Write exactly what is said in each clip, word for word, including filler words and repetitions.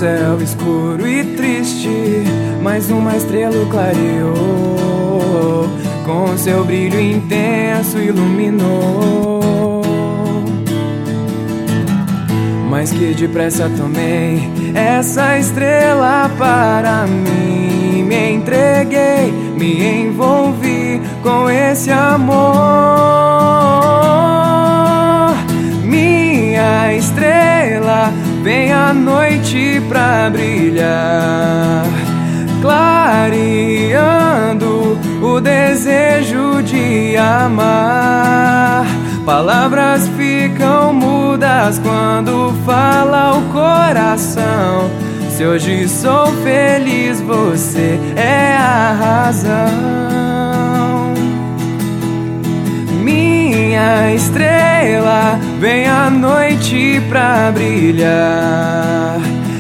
céu escuro e triste, mas uma estrela clareou, com seu brilho intenso iluminou. Mas que depressa tomei essa estrela para mim, me entreguei, me envolvi com esse amor. Minha estrela, vem à noite pra brilhar, clareando o desejo de amar. Palavras ficam mudas quando fala o coração. Se hoje sou feliz, você é a razão. Minha estrela, vem à noite pra brilhar,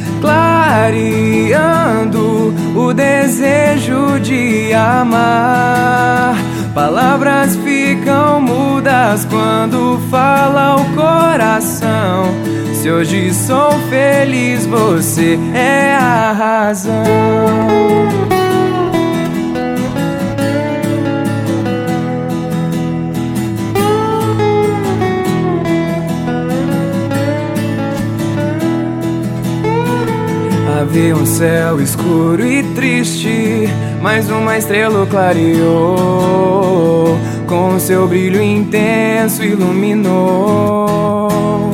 clareando o desejo de amar. Palavras ficam mudas quando fala o coração. Se hoje sou feliz, você é a razão. Havia um céu escuro e triste, mas uma estrela clareou, com seu brilho intenso iluminou.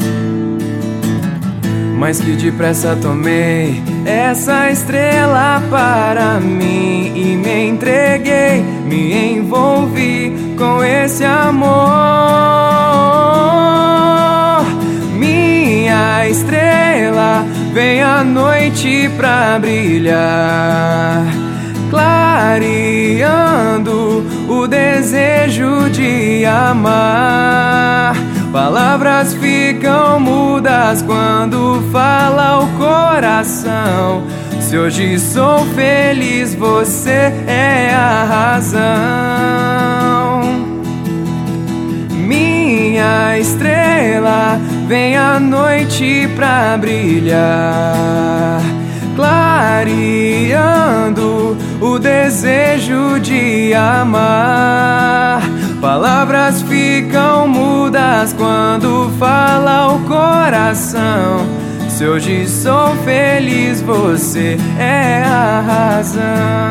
Mas que depressa tomei essa estrela para mim e me entreguei, me envolvi com esse amor. Minha estrela, vem à noite pra brilhar, clareando o desejo de amar. Palavras ficam mudas quando fala o coração. Se hoje sou feliz, você é a razão. Minha estrela, vem à noite pra brilhar, clareando o desejo de amar. Palavras ficam mudas quando fala o coração. Se hoje sou feliz, você é a razão.